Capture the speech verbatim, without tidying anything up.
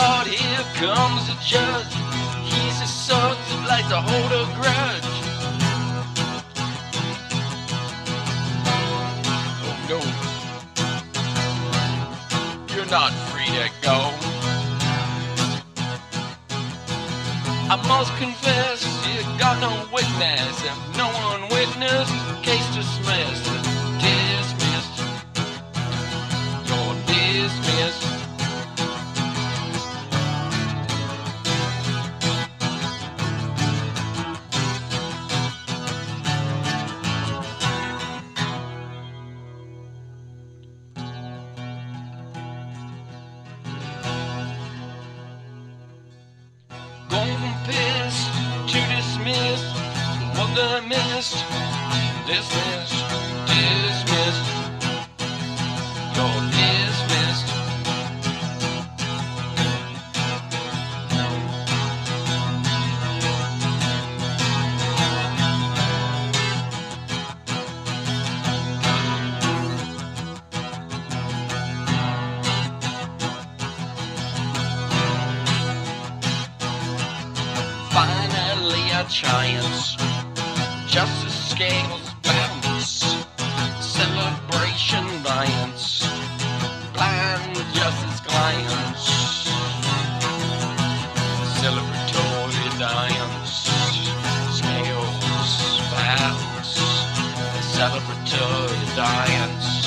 Lord, here comes the judge. He's a son that like to hold a grudge. Oh no, you're not free to go. I must confess, you got no witness. If no one witnessed, case dismissed. Dismissed. You're dismissed. Golden piss to dismiss what I missed. Dismissed, dismissed. You're dismissed. Finally a chance. Justice scales bounce. Celebration violence. Blind justice clients. Celebratory dance. Scales bounce. Celebratory dance.